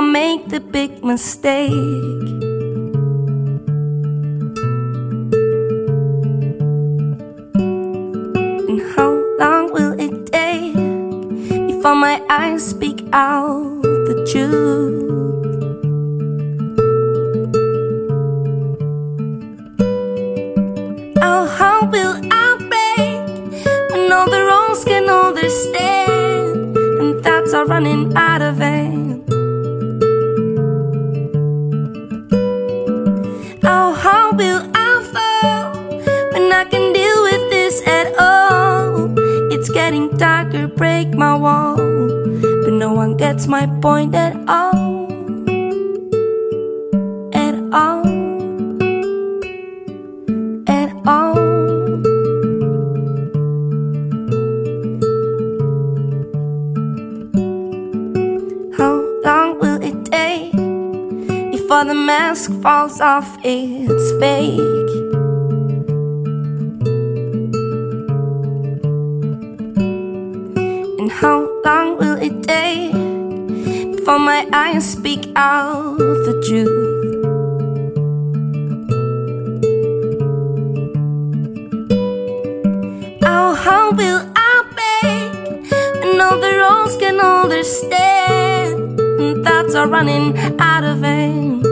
make the big mistake. And how long will it take before my eyes speak out the truth? Oh, how will I break when all the wrongs can understand and thoughts are running out of hand? Oh, how will I fall when I can deal with this at all? It's getting darker, break my wall, but no one gets my point at all. At all. At all. How long will it take before the mask falls off its fake? And how long will it take before my eyes speak out the truth? Oh, how will I break when all the wrongs can understand and thoughts are running out of hand?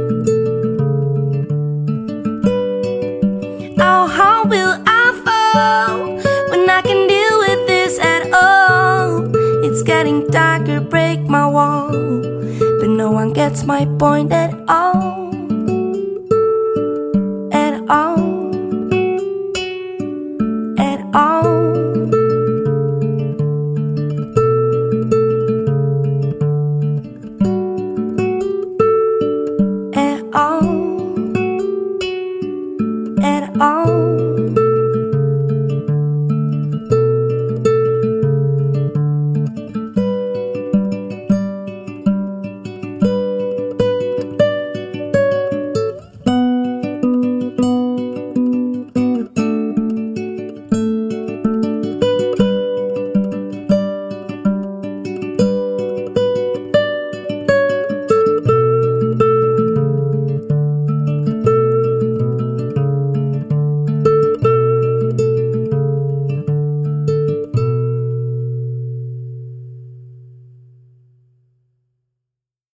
Oh, how will I fall when I can deal with this at all? It's getting darker, break my wall, but no one gets my point at all. At all.